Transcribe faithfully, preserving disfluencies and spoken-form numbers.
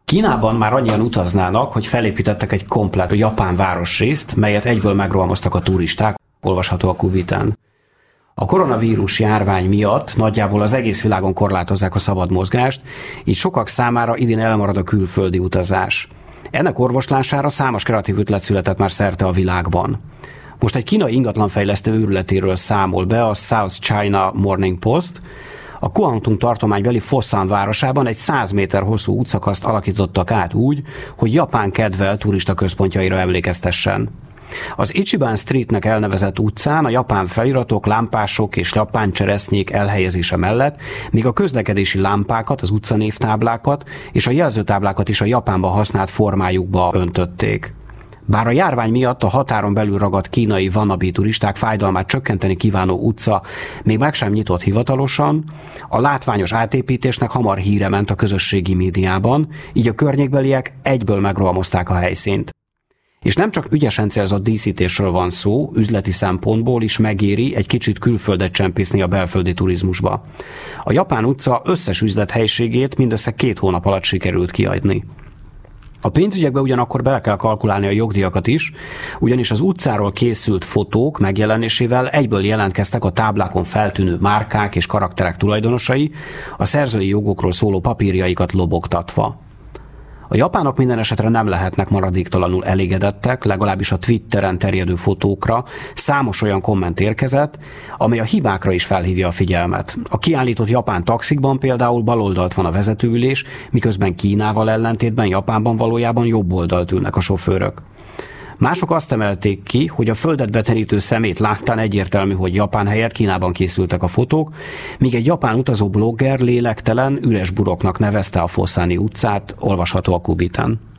Kínában már annyian utaznának, hogy felépítettek egy komplett japán városrészt, melyet egyből megrohamoztak a turisták, olvasható a Kubitán. A koronavírus járvány miatt nagyjából az egész világon korlátozzák a szabad mozgást, így sokak számára idén elmarad a külföldi utazás. Ennek orvoslására számos kreatív ötlet született már szerte a világban. Most egy kínai ingatlanfejlesztő őrületéről számol be a South China Morning Post. A Guangdong tartománybeli Foshan városában egy száz méter hosszú útszakaszt alakítottak át úgy, hogy Japán kedvel turista központjaira emlékeztessen. Az Ichiban Streetnek elnevezett utcán a japán feliratok, lámpások és japán cseresznyék elhelyezése mellett még a közlekedési lámpákat, az utcanévtáblákat és a jelzőtáblákat is a Japánban használt formájukba öntötték. Bár a járvány miatt a határon belül ragadt kínai wannabe turisták fájdalmát csökkenteni kívánó utca még meg sem nyitott hivatalosan, a látványos átépítésnek hamar híre ment a közösségi médiában, így a környékbeliek egyből megrohamozták a helyszínt. És nem csak ügyesen célzott díszítésről van szó, üzleti szempontból is megéri egy kicsit külföldet csempészni a belföldi turizmusba. A japán utca összes üzlethelyiségét mindössze két hónap alatt sikerült kiadni. A pénzügyekbe ugyanakkor bele kell kalkulálni a jogdíjakat is, ugyanis az utcáról készült fotók megjelenésével egyből jelentkeztek a táblákon feltűnő márkák és karakterek tulajdonosai, a szerzői jogokról szóló papírjaikat lobogtatva. A japánok minden esetre nem lehetnek maradéktalanul elégedettek, legalábbis a Twitteren terjedő fotókra számos olyan komment érkezett, amely a hibákra is felhívja a figyelmet. A kiállított japán taxikban például baloldalt van a vezetőülés, miközben Kínával ellentétben Japánban valójában jobb oldalt ülnek a sofőrök. Mások azt emelték ki, hogy a földet beterítő szemét láttán egyértelmű, hogy Japán helyett Kínában készültek a fotók, míg egy japán utazó blogger lélektelen, üres buroknak nevezte a Fossani utcát, olvasható a Kubitán.